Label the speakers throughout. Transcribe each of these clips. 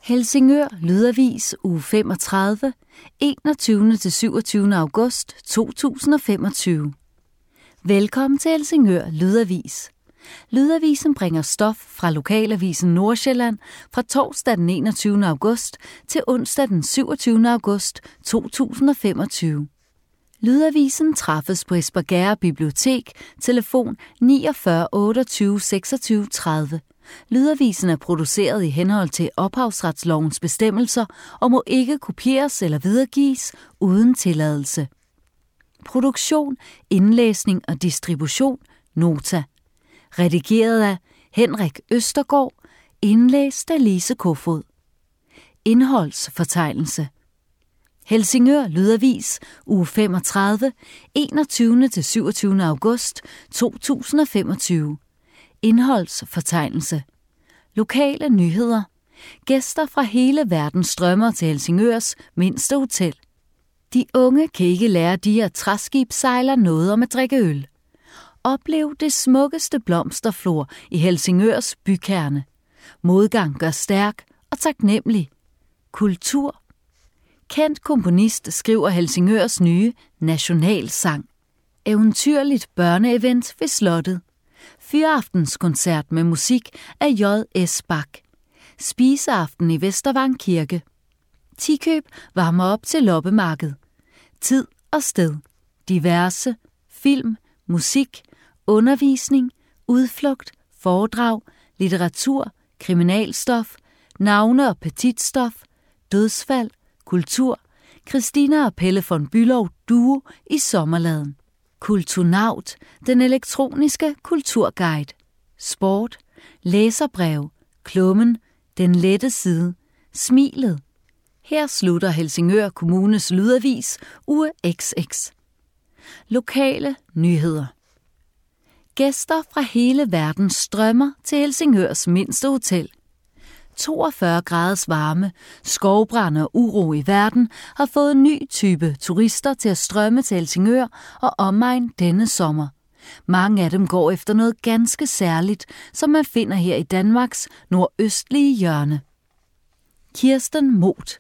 Speaker 1: Helsingør Lydavis uge 35, 21-27. august 2025. Velkommen til Helsingør Lydavis. Lydavisen bringer stof fra lokalavisen Nordsjælland fra torsdag den 21. august til onsdag den 27. august 2025. Lydavisen træffes på Espergærde Bibliotek, telefon 49 28 26 30. Lydavisen er produceret i henhold til ophavsretslovens bestemmelser og må ikke kopieres eller videregives uden tilladelse. Produktion, indlæsning og distribution Nota. Redigeret af Henrik Østergaard. Indlæst af Lise Kofod. Indholdsfortegnelse. Helsingør Lydavis uge 35, 21-27. august 2025. Indholdsfortegnelse. Lokale nyheder. Gæster fra hele verden strømmer til Helsingørs mindste hotel. De unge kan ikke lære de at træskibssejler noget om at drikke øl. Oplev det smukkeste blomsterflor i Helsingørs bykerne. Modgang gør stærk og taknemmelig. Kultur. Kendt komponist skriver Helsingørs nye nationalsang. Eventyrligt børneevent ved Slottet. Fyraftенskoncert med musik af J.S. Bach. Spiseaften i Vestervang Kirke. Tikøb varmer op til loppemarked. Tid og sted. Diverse. Film, musik, undervisning, udflugt, foredrag, litteratur, kriminalstof, navne og petitstof, dødsfald, kultur, Christina og Pelle von Bülow duo i sommerladen. Kulturnaut, den elektroniske kulturguide. Sport, læserbrev, Klummen, den lette side, Smilet. Her slutter Helsingør Kommunes Lydavis uge XX. Lokale nyheder. Gæster fra hele verden strømmer til Helsingørs mindste hotel. 42 graders varme, skovbrand og uro i verden har fået en ny type turister til at strømme til Helsingør og omegn denne sommer. Mange af dem går efter noget ganske særligt, som man finder her i Danmarks nordøstlige hjørne. Kirsten Moth,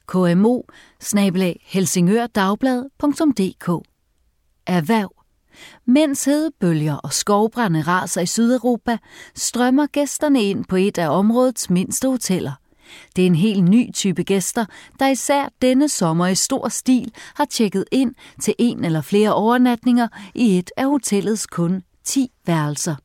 Speaker 1: kmo@helsingørdagblad.dk. Erhverv. Mens hedebølger og skovbrande raser i Sydeuropa, strømmer gæsterne ind på et af områdets mindste hoteller. Det er en helt ny type gæster, der især denne sommer i stor stil har tjekket ind til en eller flere overnatninger i et af hotellets kun 10 værelser.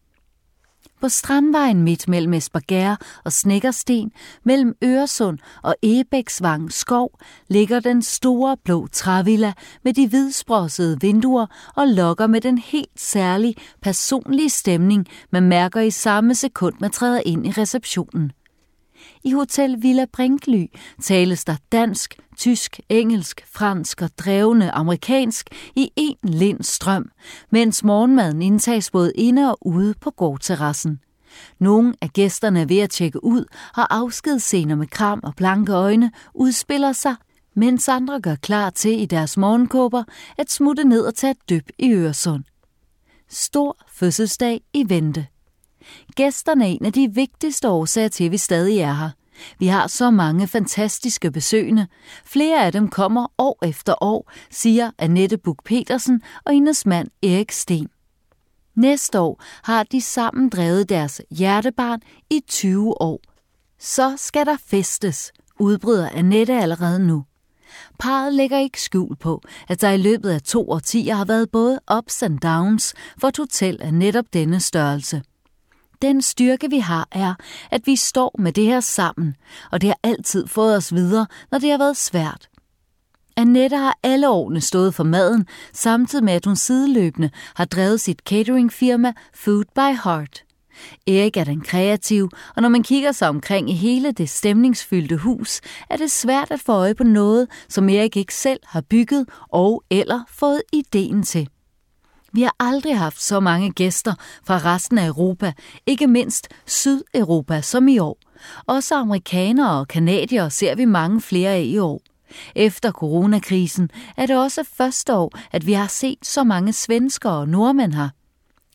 Speaker 1: På Strandvejen midt mellem Espergærde og Snekkersten, mellem Øresund og Egebæksvang Skov, ligger den store blå trævilla med de hvidsprossede vinduer og lokker med den helt særlige personlige stemning, man mærker i samme sekund, man træder ind i receptionen. I Hotel Villa Brinkly tales der dansk, tysk, engelsk, fransk og drevne amerikansk i en lind strøm, mens morgenmaden indtages både inde og ude på gårdterrassen. Nogle af gæsterne er ved at tjekke ud, og afskedsscener med kram og blanke øjne udspiller sig, mens andre gør klar til i deres morgenkåber at smutte ned og tage et dyb i Øresund. Stor fødselsdag i vente. Gæsterne er en af de vigtigste årsager til, at vi stadig er her. Vi har så mange fantastiske besøgende. Flere af dem kommer år efter år, siger Annette Buch-Petersen og hendes mand Erik Sten. Næste år har de sammen drevet deres hjertebarn i 20 år. Så skal der festes, udbryder Annette allerede nu. Parret lægger ikke skjul på, at der i løbet af 2 årtier har været både ups and downs for et hotel af netop denne størrelse. Den styrke, vi har, er, at vi står med det her sammen, og det har altid fået os videre, når det har været svært. Annette har alle årene stået for maden, samtidig med, at hun sideløbende har drevet sit cateringfirma Food by Heart. Erik er den kreative, og når man kigger sig omkring i hele det stemningsfyldte hus, er det svært at få øje på noget, som Erik ikke selv har bygget og eller fået ideen til. Vi har aldrig haft så mange gæster fra resten af Europa, ikke mindst Sydeuropa som i år. Også amerikanere og canadiere ser vi mange flere af i år. Efter coronakrisen er det også første år, at vi har set så mange svenskere og nordmænd her.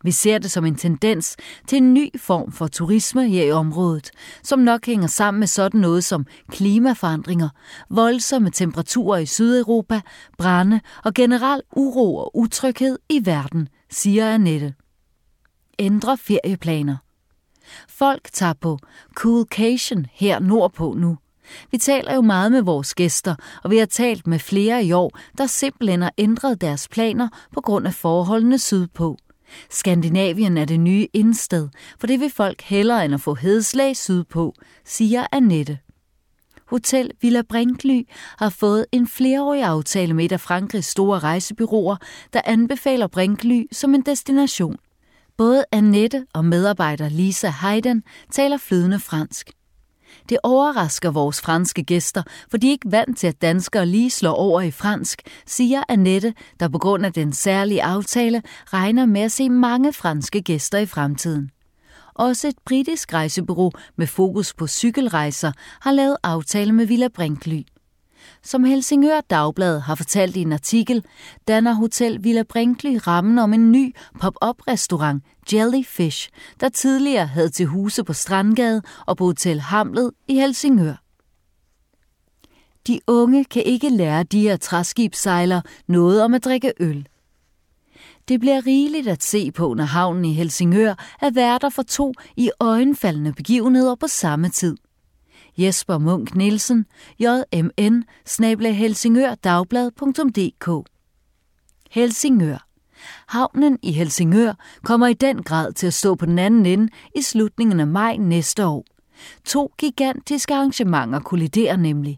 Speaker 1: Vi ser det som en tendens til en ny form for turisme her i området, som nok hænger sammen med sådan noget som klimaforandringer, voldsomme temperaturer i Sydeuropa, brande og generel uro og utryghed i verden, siger Annette. Ændre ferieplaner. Folk tager på Coolcation her nordpå nu. Vi taler jo meget med vores gæster, og vi har talt med flere i år, der simpelthen har ændret deres planer på grund af forholdene sydpå. Skandinavien er det nye indsted, for det vil folk hellere end at få hedeslag sydpå, siger Annette. Hotel Villa Brinkly har fået en flerårig aftale med et af Frankrigs store rejsebureauer, der anbefaler Brinkly som en destination. Både Annette og medarbejder Lisa Hayden taler flydende fransk. Det overrasker vores franske gæster, for de er ikke vant til, at danskere lige slår over i fransk, siger Annette, der på grund af den særlige aftale regner med at se mange franske gæster i fremtiden. Også et britisk rejsebureau med fokus på cykelrejser har lavet aftale med Villa Brinkly. Som Helsingør Dagblad har fortalt i en artikel, danner Hotel Villa Brinkly rammen om en ny pop-up-restaurant, Jellyfish, der tidligere havde til huse på Strandgade og på Hotel Hamlet i Helsingør. De unge kan ikke lære de her træskibssejlere noget om at drikke øl. Det bliver rigeligt at se på, når havnen i Helsingør er værter for 2 iøjnefaldende begivenheder på samme tid. Jesper Munk Nielsen, jmn@helsingørdagblad.dk. Helsingør. Havnen i Helsingør kommer i den grad til at stå på den anden ende i slutningen af maj næste år. 2 gigantiske arrangementer kolliderer nemlig.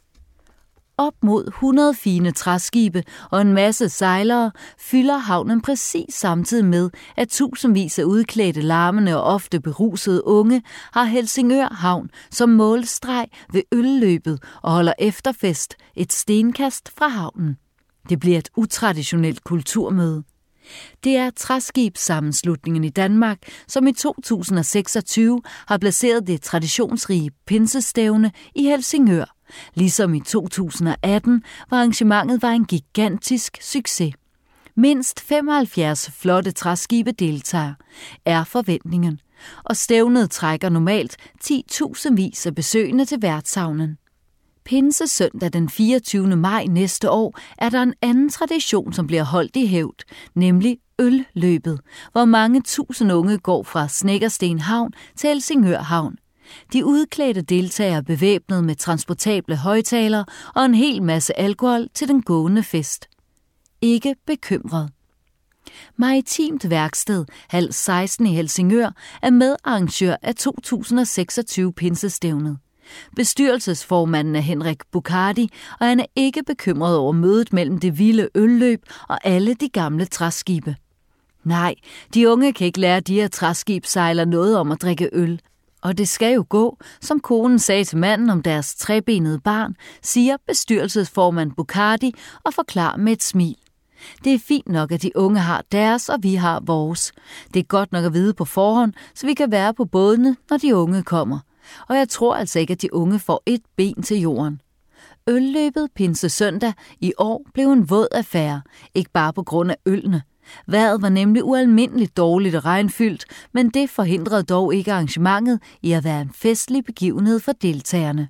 Speaker 1: Op mod 100 fine træskibe og en masse sejlere fylder havnen præcis samtidig med, at tusindvis af udklædte, larmende og ofte berusede unge har Helsingør Havn som målstreg ved ølløbet og holder efterfest et stenkast fra havnen. Det bliver et utraditionelt kulturmøde. Det er Træskibssammenslutningen i Danmark, som i 2026 har placeret det traditionsrige pinsestævne i Helsingør. Ligesom i 2018, hvor arrangementet var en gigantisk succes. Mindst 75 flotte træskibe deltager, er forventningen, og stævnet trækker normalt 10.000 af besøgende til værtshavnen. Pinsesøndag den 24. maj næste år er der en anden tradition, som bliver holdt i hævd, nemlig ølløbet, hvor mange tusind unge går fra Snekkersten Havn til Helsingør Havn. De udklædte deltagere er bevæbnet med transportable højttalere og en hel masse alkohol til den gående fest. Ikke bekymret. Maritimt Værksted, halv 16 i Helsingør, er medarrangør af 2026 pinsestævnet. Bestyrelsesformanden er Henrik Bucardi, og han er ikke bekymret over mødet mellem det vilde ølløb og alle de gamle træskibe. Nej, de unge kan ikke lære de her træskibssejlere noget om at drikke øl. Og det skal jo gå, som konen sagde til manden om deres trebenede barn, siger bestyrelsesformand Bucardi og forklarer med et smil. Det er fint nok, at de unge har deres, og vi har vores. Det er godt nok at vide på forhånd, så vi kan være på bådene, når de unge kommer. Og jeg tror altså ikke, at de unge får et ben til jorden. Ølløbet Pinsesøndag i år blev en våd affære, ikke bare på grund af ølene. Vejret var nemlig ualmindeligt dårligt og regnfyldt, men det forhindrede dog ikke arrangementet i at være en festlig begivenhed for deltagerne.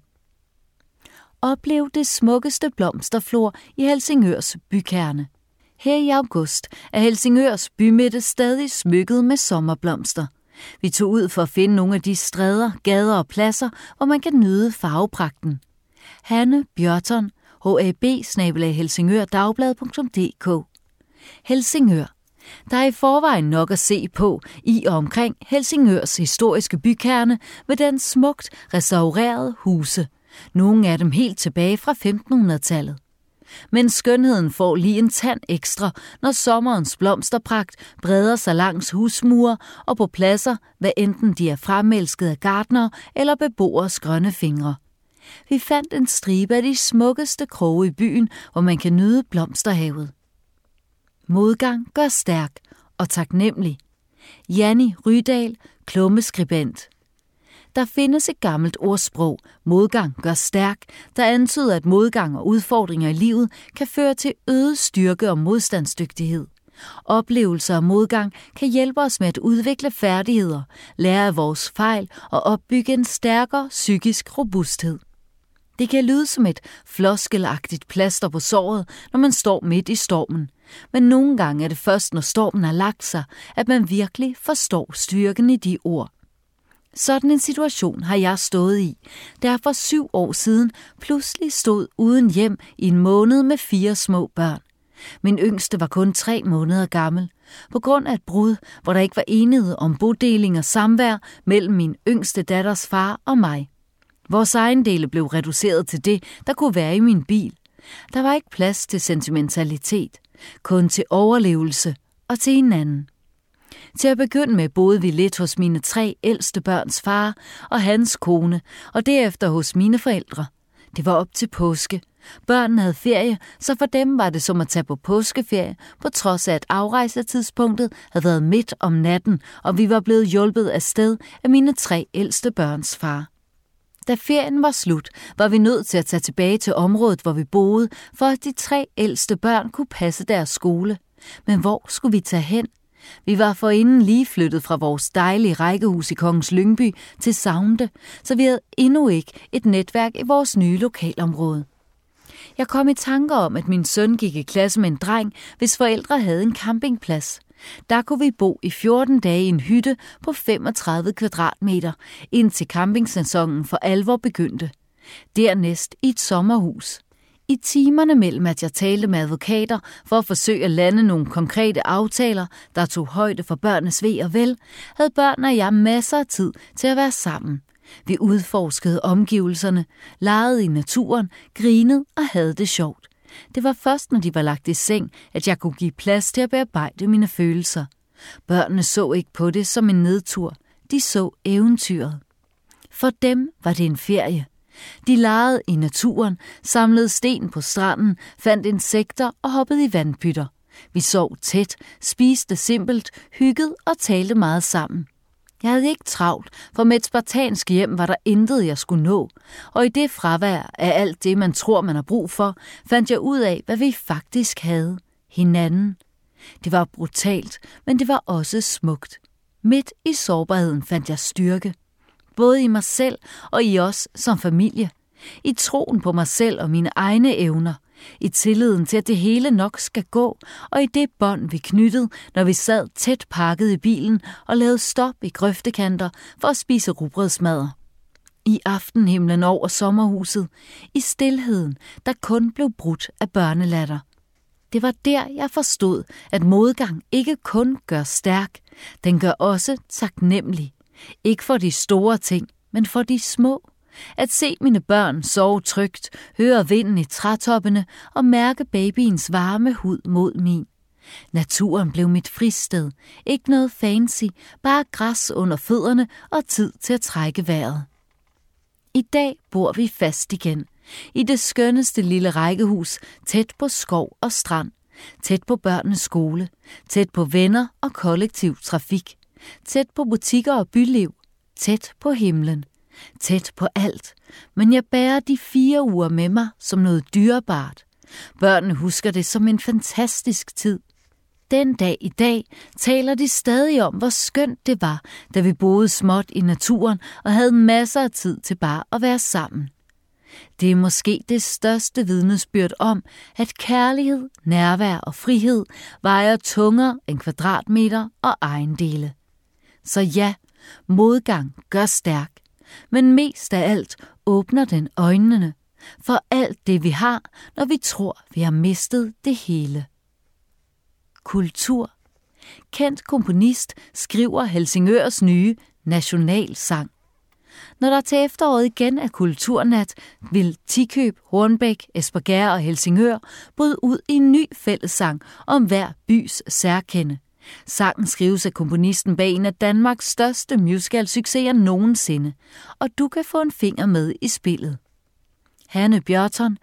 Speaker 1: Oplev det smukkeste blomsterflor i Helsingørs bykerne. Her i august er Helsingørs bymidte stadig smykket med sommerblomster. Vi tog ud for at finde nogle af de stræder, gader og pladser, hvor man kan nyde farvepragten. Hanne Bjørton, hab@helsingørdagblad.dk. Helsingør. Der er i forvejen nok at se på i og omkring Helsingørs historiske bykerne med den smukt restaurerede huse. Nogle af dem helt tilbage fra 1500-tallet. Men skønheden får lige en tand ekstra, når sommerens blomsterpragt breder sig langs husmure og på pladser, hvad enten de er fremelsket af gartnere eller beboers grønne fingre. Vi fandt en stribe af de smukkeste kroge i byen, hvor man kan nyde blomsterhavet. Modgang gør stærk og taknemmelig. Janni Rydal, klummeskribent. Der findes et gammelt ordsprog, modgang gør stærk, der antyder, at modgang og udfordringer i livet kan føre til øget styrke og modstandsdygtighed. Oplevelser og modgang kan hjælpe os med at udvikle færdigheder, lære af vores fejl og opbygge en stærkere psykisk robusthed. Det kan lyde som et floskelagtigt plaster på såret, når man står midt i stormen. Men nogle gange er det først, når stormen har lagt sig, at man virkelig forstår styrken i de ord. Sådan en situation har jeg stået i, da jeg for 7 år siden pludselig stod uden hjem i en måned med 4 små børn. Min yngste var kun 3 måneder gammel. På grund af et brud, hvor der ikke var enighed om bodeling og samvær mellem min yngste datters far og mig. Vores ejendele blev reduceret til det, der kunne være i min bil. Der var ikke plads til sentimentalitet, kun til overlevelse og til hinanden. Til at begynde med boede vi lidt hos mine 3 ældste børns far og hans kone, og derefter hos mine forældre. Det var op til påske. Børnene havde ferie, så for dem var det som at tage på påskeferie, på trods af at afrejsetidspunktet havde været midt om natten, og vi var blevet hjulpet afsted af mine 3 ældste børns far. Da ferien var slut, var vi nødt til at tage tilbage til området, hvor vi boede, for at de 3 ældste børn kunne passe deres skole. Men hvor skulle vi tage hen? Vi var forinden lige flyttet fra vores dejlige rækkehus i Kongens Lyngby til Saunte, så vi havde endnu ikke et netværk i vores nye lokalområde. Jeg kom i tanker om, at min søn gik i klasse med en dreng, hvis forældre havde en campingplads. Der kunne vi bo i 14 dage i en hytte på 35 kvadratmeter, indtil campingsæsonen for alvor begyndte. Dernæst i et sommerhus. I timerne mellem, at jeg talte med advokater for at forsøge at lande nogle konkrete aftaler, der tog højde for børnenes ve og vel, havde børn og jeg masser af tid til at være sammen. Vi udforskede omgivelserne, legede i naturen, grinede og havde det sjovt. Det var først, når de var lagt i seng, at jeg kunne give plads til at bearbejde mine følelser. Børnene så ikke på det som en nedtur. De så eventyret. For dem var det en ferie. De legede i naturen, samlede sten på stranden, fandt insekter og hoppede i vandpytter. Vi sov tæt, spiste simpelt, hyggede og talte meget sammen. Jeg havde ikke travlt, for med et spartansk hjem var der intet, jeg skulle nå. Og i det fravær af alt det, man tror, man har brug for, fandt jeg ud af, hvad vi faktisk havde. Hinanden. Det var brutalt, men det var også smukt. Midt i sårbarheden fandt jeg styrke. Både i mig selv og i os som familie. I troen på mig selv og mine egne evner. I tilliden til, at det hele nok skal gå, og i det bånd, vi knyttede, når vi sad tæt pakket i bilen og lavede stop i grøftekanter for at spise rugbrødsmadder. I aftenhimlen over sommerhuset, i stilheden, der kun blev brudt af børnelatter. Det var der, jeg forstod, at modgang ikke kun gør stærk, den gør også taknemmelig. Ikke for de store ting, men for de små. At se mine børn sove trygt, høre vinden i trætoppene og mærke babyens varme hud mod min. Naturen blev mit fristed. Ikke noget fancy, bare græs under fødderne og tid til at trække vejret. I dag bor vi fast igen. I det skønneste lille rækkehus, tæt på skov og strand. Tæt på børnenes skole. Tæt på venner og kollektiv trafik. Tæt på butikker og byliv. Tæt på himlen. Tæt på alt, men jeg bærer de 4 uger med mig som noget dyrebart. Børnene husker det som en fantastisk tid. Den dag i dag taler de stadig om, hvor skønt det var, da vi boede småt i naturen og havde masser af tid til bare at være sammen. Det er måske det største vidnesbyrd om, at kærlighed, nærvær og frihed vejer tungere end kvadratmeter og ejendele. Så ja, modgang gør stærk. Men mest af alt åbner den øjnene for alt det, vi har, når vi tror, vi har mistet det hele. Kultur. Kendt komponist skriver Helsingørs nye nationalsang. Når der til efteråret igen er kulturnat, vil Tikøb, Hornbæk, Espergærde og Helsingør bryde ud i en ny fællessang om hver bys særkende. Sangen skrives af komponisten bag en af Danmarks største musicalsucceser nogensinde, og du kan få en finger med i spillet. Hanne Bjørton,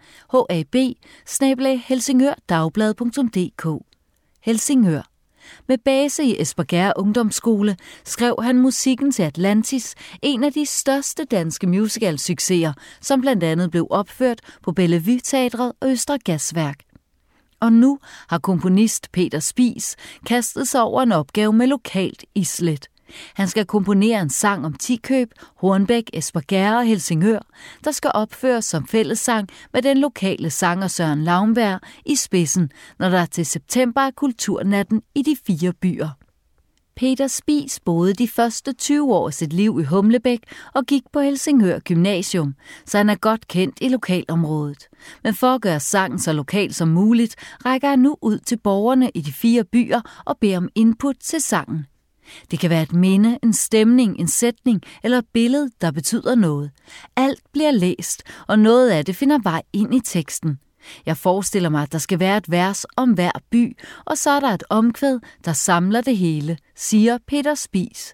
Speaker 1: hab@helsingørdagblad.dk. Helsingør. Med base i Espergærde Ungdomsskole skrev han musikken til Atlantis, en af de største danske musicalsucceser, som blandt andet blev opført på Bellevue Teatret og Østre Gasværk. Og nu har komponist Peter Spies kastet sig over en opgave med lokalt islet. Han skal komponere en sang om Tikøb, Hornbæk, Espergærde og Helsingør, der skal opføres som fællessang med den lokale sanger Søren Laumberg i spidsen, når der til september er kulturnatten i de 4 byer. Peter Spies boede de første 20 år af sit liv i Humlebæk og gik på Helsingør Gymnasium, så han er godt kendt i lokalområdet. Men for at gøre sangen så lokal som muligt, rækker han nu ud til borgerne i de 4 byer og beder om input til sangen. Det kan være et minde, en stemning, en sætning eller et billede, der betyder noget. Alt bliver læst, og noget af det finder vej ind i teksten. Jeg forestiller mig, at der skal være et vers om hver by, og så er der et omkvæd, der samler det hele, siger Peter Spies.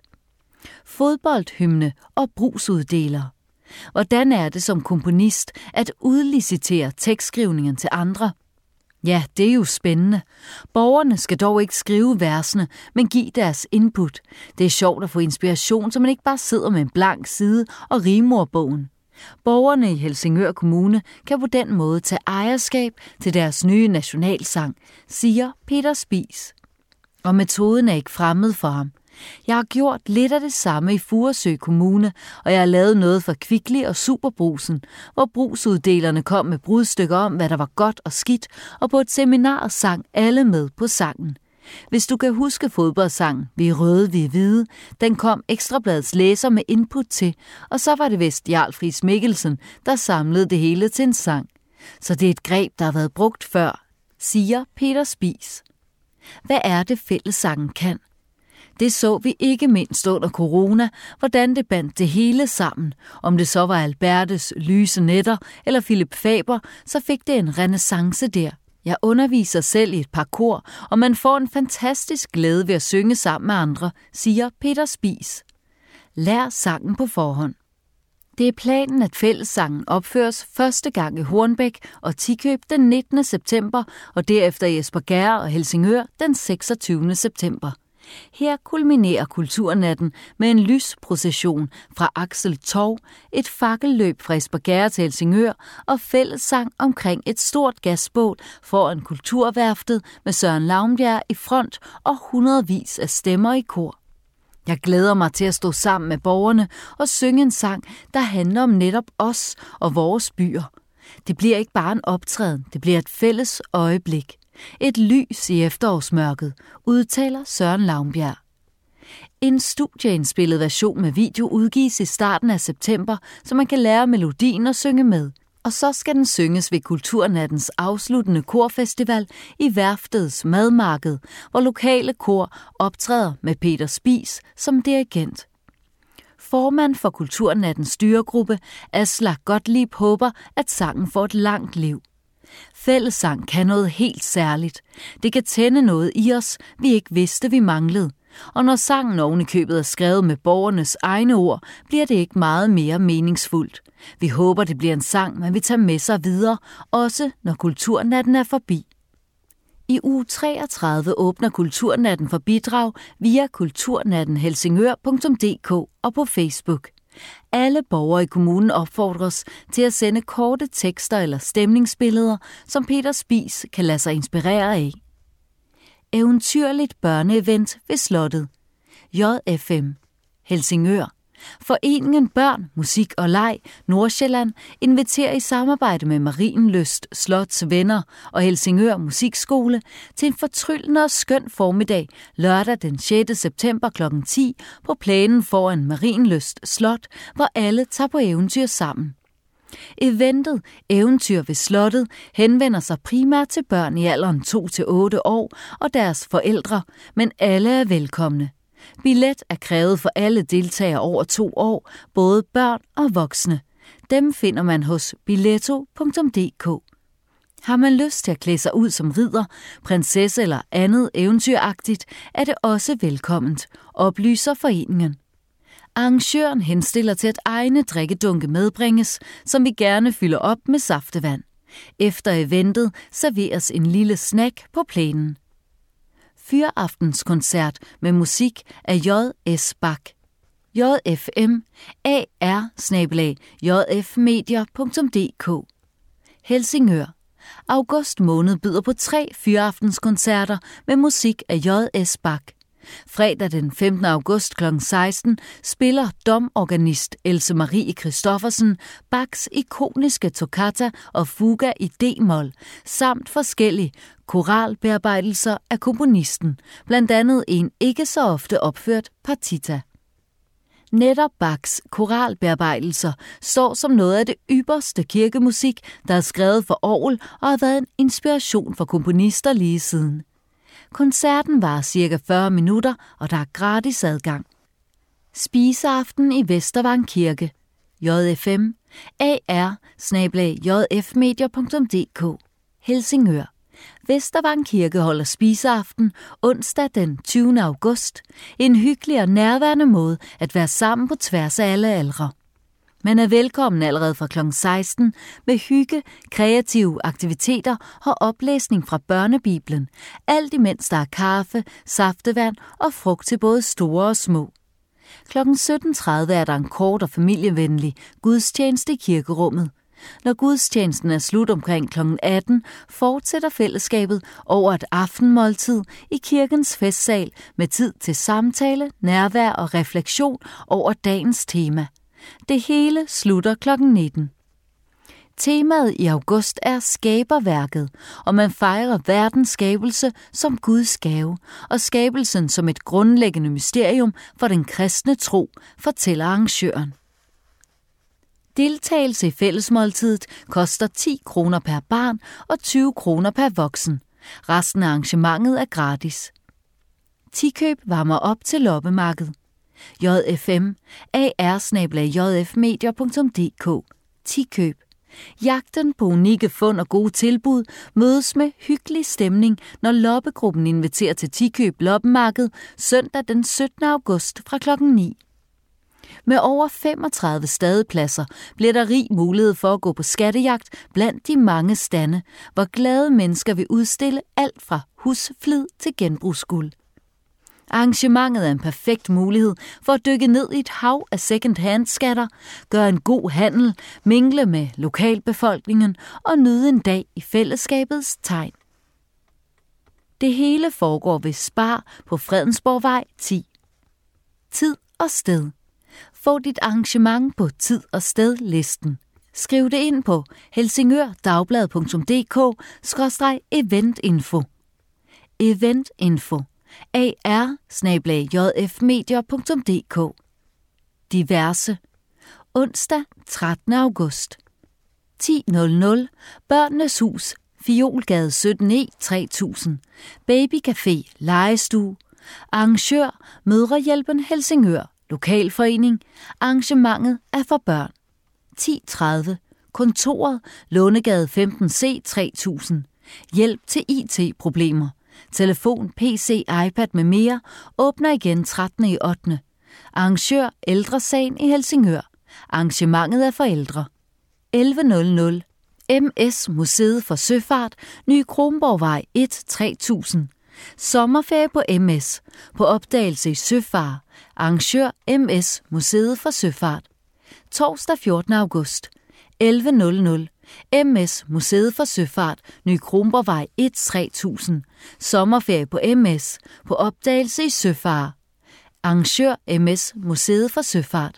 Speaker 1: Fodboldhymne og brugsuddeler. Hvordan er det som komponist at udlicitere tekstskrivningen til andre? Ja, det er jo spændende. Borgerne skal dog ikke skrive versene, men give deres input. Det er sjovt at få inspiration, så man ikke bare sidder med en blank side og rimordbogen. Borgerne i Helsingør Kommune kan på den måde tage ejerskab til deres nye nationalsang, siger Peter Spies. Og metoden er ikke fremmed for ham. Jeg har gjort lidt af det samme i Furesø Kommune, og jeg har lavet noget for Kvickly og Superbrusen, hvor brugsuddelerne kom med brudstykker om, hvad der var godt og skidt, og på et seminar sang alle med på sangen. Hvis du kan huske fodboldsangen Vi er røde, vi er hvide, den kom Ekstrabladets læser med input til, og så var det vist Jarl Friis Mikkelsen, der samlede det hele til en sang. Så det er et greb, der har været brugt før, siger Peter Spies. Hvad er det fællessangen kan? Det så vi ikke mindst under corona, hvordan det bandt det hele sammen. Om det så var Albertes lyse nætter eller Philip Faber, så fik det en renæssance der. Jeg underviser selv i et par kor, og man får en fantastisk glæde ved at synge sammen med andre, siger Peter Spies. Lær sangen på forhånd. Det er planen, at fællessangen opføres første gang i Hornbæk og Tikøb den 19. september, og derefter i Espergærde og Helsingør den 26. september. Her kulminerer kulturnatten med en lysprocession fra Axel Torv, et fakkelløb fra Espergærde til Helsingør og fællessang omkring et stort gasbål foran Kulturværftet med Søren Laumberg i front og hundredvis af stemmer i kor. Jeg glæder mig til at stå sammen med borgerne og synge en sang, der handler om netop os og vores byer. Det bliver ikke bare en optræden, det bliver et fælles øjeblik. Et lys i efterårsmørket, udtaler Søren Laumberg. En studieindspillet version med video udgives i starten af september, så man kan lære melodien og synge med. Og så skal den synges ved Kulturnattens afsluttende korfestival i Værftets Madmarked, hvor lokale kor optræder med Peter Spies som dirigent. Formand for Kulturnattens styregruppe, Aslak Gottlieb, håber, at sangen får et langt liv. Fællessang kan noget helt særligt. Det kan tænde noget i os, vi ikke vidste, vi manglede. Og når sangen oven i købet er skrevet med borgernes egne ord, bliver det ikke meget mere meningsfuldt. Vi håber, det bliver en sang, man vil tage med sig videre, også når Kulturnatten er forbi. I uge 33 åbner Kulturnatten for bidrag via kulturnattenhelsingør.dk og på Facebook. Alle borgere i kommunen opfordres til at sende korte tekster eller stemningsbilleder, som Peter Spies kan lade sig inspirere af. Eventyrligt børneevent ved Slottet. JFM. Helsingør. Foreningen Børn, Musik og Leg Nordsjælland inviterer i samarbejde med Marienlyst Slots Venner og Helsingør Musikskole til en fortryllende og skøn formiddag lørdag den 6. september kl. 10 på plænen foran Marienlyst Slot, hvor alle tager på eventyr sammen. Eventet Eventyr ved Slottet henvender sig primært til børn i alderen 2-8 år og deres forældre, men alle er velkomne. Billet er krævet for alle deltagere over 2 år, både børn og voksne. Dem finder man hos billetto.dk. Har man lyst til at klæde sig ud som ridder, prinsesse eller andet eventyragtigt, er det også velkomment, oplyser foreningen. Arrangøren henstiller til, at egne drikkedunke medbringes, som vi gerne fylder op med saftevand. Efter eventet serveres en lille snack på plænen. Fyraftенskoncert med musik af J.S. Bach. JFM ar@jfmedia.dk. Helsingør. August måned byder på 3 fyraftenskoncerter med musik af J.S. Bach. Fredag den 15. august kl. 16 spiller domorganist Else Marie Christoffersen Bachs ikoniske toccata og fuga i d-mol, samt forskellige koralbearbejdelser af komponisten, blandt andet en ikke så ofte opført partita. Netop Bachs koralbearbejdelser står som noget af det ypperste kirkemusik, der er skrevet for orgel og har været en inspiration for komponister lige siden. Koncerten varer ca. 40 minutter, og der er gratis adgang. Spiseaften i Vestervang Kirke. JFM. ar@jfmedia.dk. Helsingør. Vestervang Kirke holder spiseaften onsdag den 20. august. En hyggelig og nærværende måde at være sammen på tværs af alle aldre. Man er velkommen allerede fra kl. 16 med hygge, kreative aktiviteter og oplæsning fra børnebiblen. Alt imens der er kaffe, saftevand og frugt til både store og små. Kl. 17.30 er der en kort og familievenlig gudstjeneste i kirkerummet. Når gudstjenesten er slut omkring kl. 18, fortsætter fællesskabet over et aftenmåltid i kirkens festsal med tid til samtale, nærvær og refleksion over dagens tema. Det hele slutter kl. 19. Temaet i august er skaberværket, og man fejrer verdens skabelse som Guds gave, og skabelsen som et grundlæggende mysterium for den kristne tro, fortæller arrangøren. Deltagelse i fællesmåltidet koster 10 kroner per barn og 20 kroner per voksen. Resten af arrangementet er gratis. Tikøb varmer op til loppemarked. JFM. ar@jfmedia.dk. Tikøb. Jagten på unikke fund og gode tilbud mødes med hyggelig stemning, når loppegruppen inviterer til Tikøb loppemarked søndag den 17. august fra kl. 9. Med over 35 stadepladser bliver der rig mulighed for at gå på skattejagt blandt de mange stande, hvor glade mennesker vil udstille alt fra husflid til genbrugsguld. Arrangementet er en perfekt mulighed for at dykke ned i et hav af second-hand-skatter, gøre en god handel, mingle med lokalbefolkningen og nyde en dag i fællesskabets tegn. Det hele foregår ved Spar på Fredensborgvej 10. Tid og sted. Få dit arrangement på tid og sted-listen. Skriv det ind på helsingørdagblad.dk/eventinfo. Eventinfo. ar@jfmedia.dk. Diverse. Onsdag 13. august. 10:00 Børnenes Hus, Fiolgade 17E 3000. Babycafé, legestue. Arrangør Mødrehjælpen Helsingør. Lokalforening. Arrangementet er for børn. 10:30 Kontoret, Lånegade 15C 3000. Hjælp til IT-problemer. Telefon, PC, iPad med mere åbner igen 13.8. Arrangør Ældresagen i Helsingør. Arrangementet er for ældre. 11:00 MS Museet for Søfart, Ny Kronborgvej 1 3000. Sommerferie på MS. På opdagelse i søfart. Arrangør MS Museet for Søfart. Torsdag 14. august. 11:00 MS Museet for Søfart, Ny Kronborgvej 1 3000. Sommerferie på MS. På opdagelse i søfart. Arrangør MS Museet for Søfart.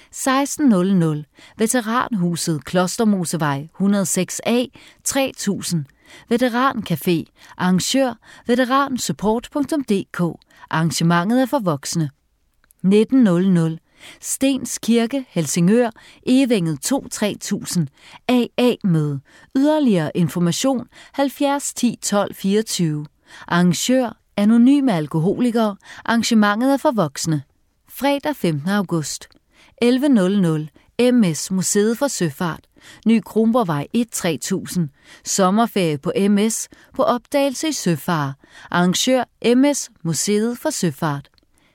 Speaker 1: 16:00 Veteranhuset Klostermosevej 106A 3000. Veterancafé. Arrangør veteransupport.dk. Arrangementet er for voksne. 19:00 Stens Kirke, Helsingør, Evinget 2 3000. AA-møde. Yderligere information 70 10 12 24. Arrangør Anonyme Alkoholikere. Arrangementet er for voksne. Fredag 15. august. 11:00 MS Museet for Søfart, Ny Kronborgvej 1 3000. Sommerferie på MS. På opdagelse i søfart. Arrangør MS Museet for Søfart.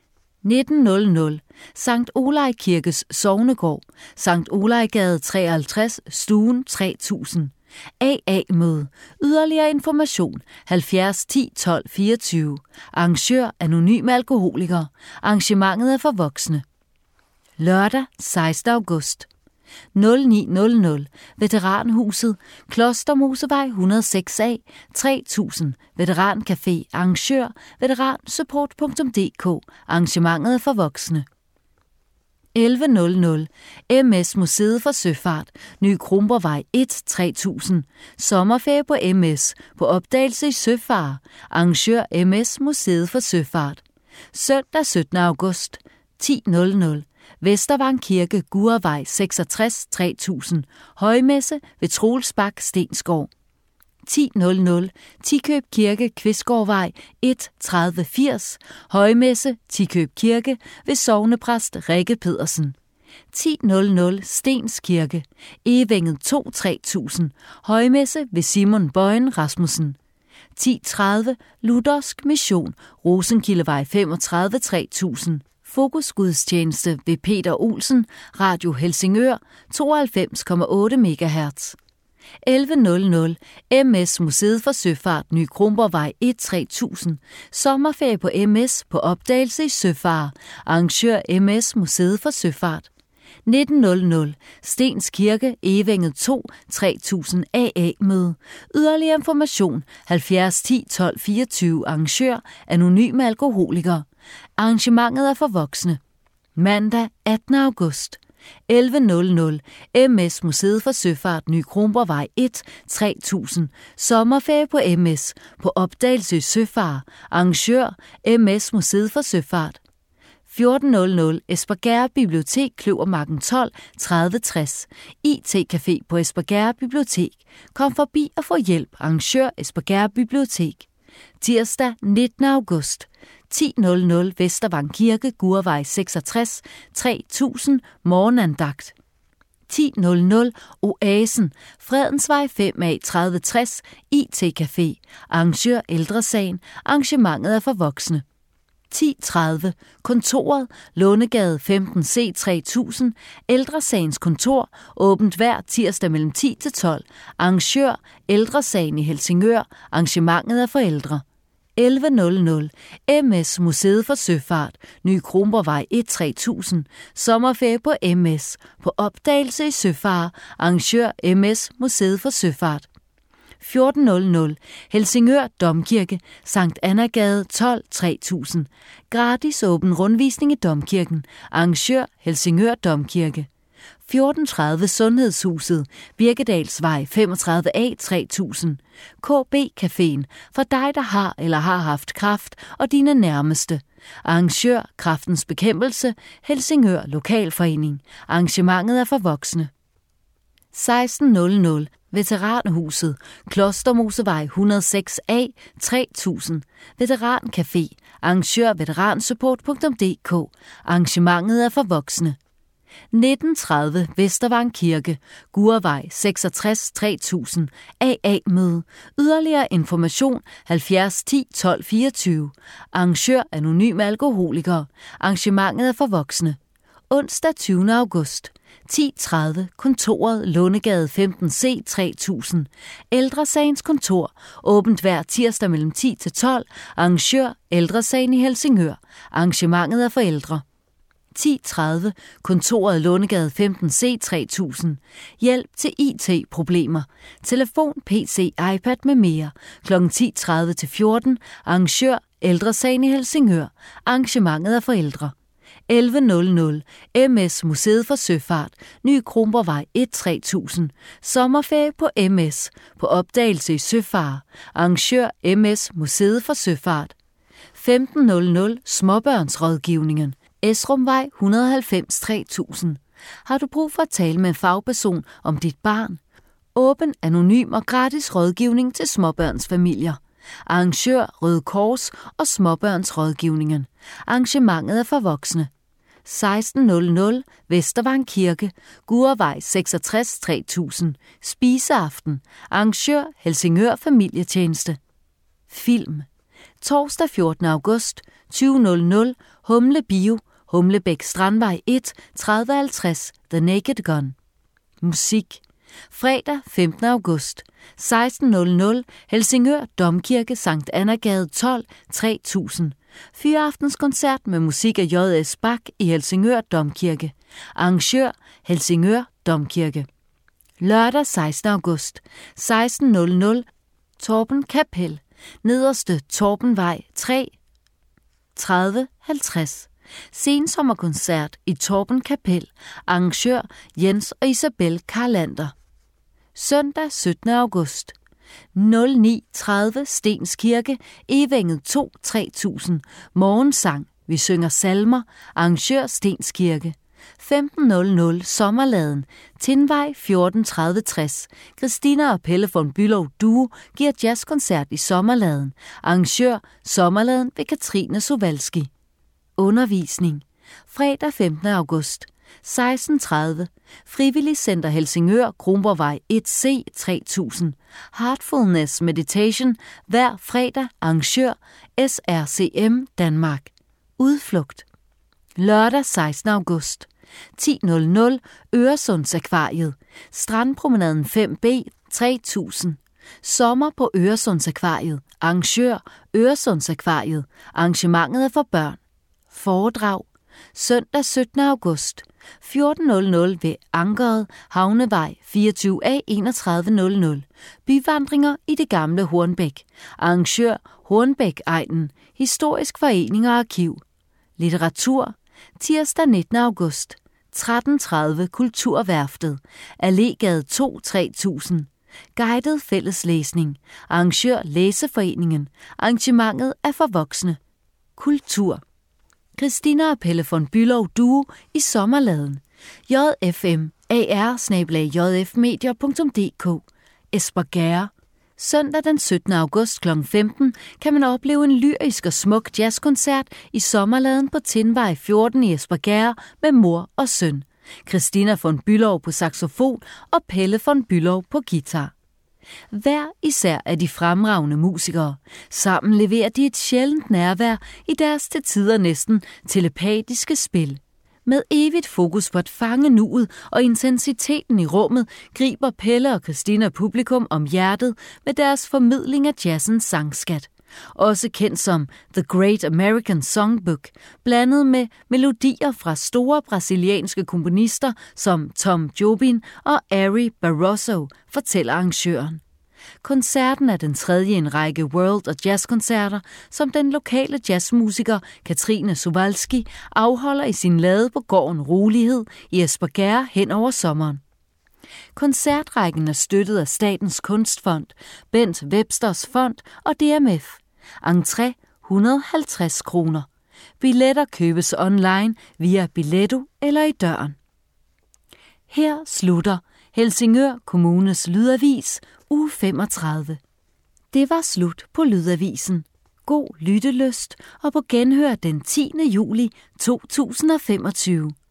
Speaker 1: 19:00 Sankt Olaj Kirkes Sognegård, Sankt Olajgade 53, Stuen 3000. AA-møde. Yderligere information 70 10 12 24. Arrangør Anonyme Alkoholikere. Arrangementet er for voksne. Lørdag 16. august. 0900 Veteranhuset, Klostermosevej 106A, 3000, Veterancafé, arrangør, veteransupport.dk, arrangementet for voksne. 1100 MS Museet for Søfart, Ny Kronborgvej 1, 3000, sommerferie på MS, på opdagelse i søfart, arrangør MS Museet for Søfart. Søndag 17. august, 10:00, Vestervang Kirke, Gurvej 66, 3000, højmesse ved Troelsbak Stensgård. 10:00, Tikøb Kirke, Kvistgårdvej 1, 3080, højmesse, Tikøb Kirke ved sognepræst Rikke Pedersen. 10:00, Stens Kirke, Evænget 2, 3000, højmesse ved Simon Bøjen Rasmussen. 10:30, Luthersk Mission, Rosenkildevej 35, 3000, fokusgudstjeneste ved Peter Olsen, Radio Helsingør, 92,8 MHz. 11:00, MS Museet for Søfart, Ny Kronborgvej 1, 3000, sommerferie på MS, på opdagelse i søfart, arrangør MS Museet for Søfart. 19:00, Stens Kirke, Evænget 2, 3000 AA-møde. Yderligere information 70 10 12 24, arrangør Anonyme Alkoholiker. Arrangementet er for voksne. Mandag 18. august. 11:00, MS Museet for Søfart, Ny Kronborgvej 1, 3000, sommerferie på MS, på opdagelse i søfart, arrangør MS Museet for Søfart. 14:00, Espergærde Bibliotek, Kløvermarken 12, 3060, IT-café på Espergærde Bibliotek. Kom forbi og få hjælp, arrangør Espergærde Bibliotek. Tirsdag 19. august. 10:00, Vestervang Kirke, Gurvej 66, 3000, morgenandagt. 10:00, Oasen, Fredensvej 5A 3060, IT-café, arrangør Ældresagen, arrangementet er for voksne. 10:30, Kontoret, Lundegade 15C 3000, Ældresagens kontor, åbent hver tirsdag mellem 10 til 12, arrangør Ældresagen i Helsingør, arrangementet er for ældre. 11:00, MS Museet for Søfart, Ny Kronborgvej 1, 3000, sommerferie på MS, på opdagelse i søfart, arrangør MS Museet for Søfart. 14:00, Helsingør Domkirke, Sankt Annagade 12, 3000, gratis åben rundvisning i Domkirken, arrangør Helsingør Domkirke. 14:30, Sundhedshuset, Birkedalsvej 35A 3000, KB Caféen, for dig der har eller har haft kræft og dine nærmeste. Arrangør Kræftens Bekæmpelse, Helsingør Lokalforening. Arrangementet er for voksne. 16:00, Veteranhuset, Klostermosevej 106A 3000, Veterancafé, arrangør veteransupport.dk. Arrangementet er for voksne. 19:30, Vestervang Kirke, Gurvej 66 3000, AA-møde. Yderligere information 70 10 12 24. Arrangør Anonyme Alkoholikere. Arrangementet er for voksne. Onsdag 20. august. 10:30, Kontoret, Lundegade 15C 3000, Ældresagens kontor, åbent hver tirsdag mellem 10 til 12, arrangør Ældresagen i Helsingør. Arrangementet er for ældre. 10:30, Kontoret, Lundegade 15C 3000, hjælp til IT-problemer, telefon, PC, iPad med mere, kl. 10:30 til 14, arrangør Ældresagen i Helsingør. Arrangementet er for ældre. 11:00, MS Museet for Søfart, Ny Kronborgvej 1, 3000, sommerferie på MS, på opdagelse i søfart, arrangør MS Museet for Søfart. 15:00, Småbørnsrådgivningen, Esrumvej 190 3000. Har du brug for at tale med en fagperson om dit barn? Åben, anonym og gratis rådgivning til småbørnsfamilier. Arrangør Røde Kors og Småbørnsrådgivningen. Arrangementet er for voksne. 16:00, Vestervang Kirke, Gurvej 66 3000, spiseaften, arrangør Helsingør Familietjeneste. Film. Torsdag 14. august, 20:00, Humle Bio, Humlebæk Strandvej 1, 3050, The Naked Gun. Musik. Fredag 15. august, 16:00, Helsingør Domkirke, Sankt Annagade 12, 3000. Fyraftens-koncert med musik af J.S. Bach i Helsingør Domkirke. Arrangør Helsingør Domkirke. Lørdag 16. august 16:00 Torben Kapel, Nederste Torbenvej 3, 3050. Sensommerkoncert i Torben Kapel. Arrangør Jens og Isabel Karlander. Søndag 17. august 09:30 Stens Kirke, Evænget 2 3000. Morgensang. Vi synger salmer. Arrangør Stens Kirke. 15:00 Sommerladen. Tindvej 143060. Christina og Pelle von Bülow Duo giver jazzkoncert i Sommerladen. Arrangør Sommerladen ved Katrine Sowalski. Undervisning. Fredag 15. august 16:30 Frivilligcenter Helsingør, Kronborgvej 1C 3000. Heartfulness Meditation hver fredag. Arrangør SRCM Danmark. Udflugt. Lørdag 16. august 10:00 Øresundsakvariet. Strandpromenaden 5B 3000. Sommer på Øresundsakvariet. Arrangør Øresundsakvariet. Arrangementet er for børn. Foredrag. Søndag 17. august 14:00 ved Ankeret, Havnevej 24A 3100. Byvandringer i det gamle Hornbæk. Arrangør Hornbæk-egnen. Historisk forening og arkiv. Litteratur. Tirsdag 19. august 13:30 Kulturværftet. Allégade 2 3000. Guided fælleslæsning. Arrangør Læseforeningen. Arrangementet er for voksne. Kultur. Christina og Pelle von Bülow Duo i Sommerladen. jfmar@jfmedia.dk. Espergærde. Søndag den 17. august kl. 15 kan man opleve en lyrisk og smuk jazzkoncert i Sommerladen på Tindvej 14 i Espergærde med mor og søn. Christina von Bülow på saxofon og Pelle von Bülow på guitar. Hver især af de fremragende musikere. Sammen leverer de et sjældent nærvær i deres til tider næsten telepatiske spil. Med evigt fokus på at fange nuet og intensiteten i rummet, griber Pelle og Christina publikum om hjertet med deres formidling af jazzens sangskat. Også kendt som The Great American Songbook, blandet med melodier fra store brasilianske komponister som Tom Jobim og Ari Barroso, fortæller arrangøren. Koncerten er den tredje i en række world- og jazzkoncerter, som den lokale jazzmusiker Katrine Sowalski afholder i sin lade på gården Rolighed i Espergærde hen over sommeren. Koncertrækken er støttet af Statens Kunstfond, Bent Websters Fond og DMF. Entré 150 kroner. Billetter købes online via Billetto eller i døren. Her slutter Helsingør Kommunes Lydavis uge 35. Det var slut på Lydavisen. God lyttelyst og på genhør den 10. juli 2025.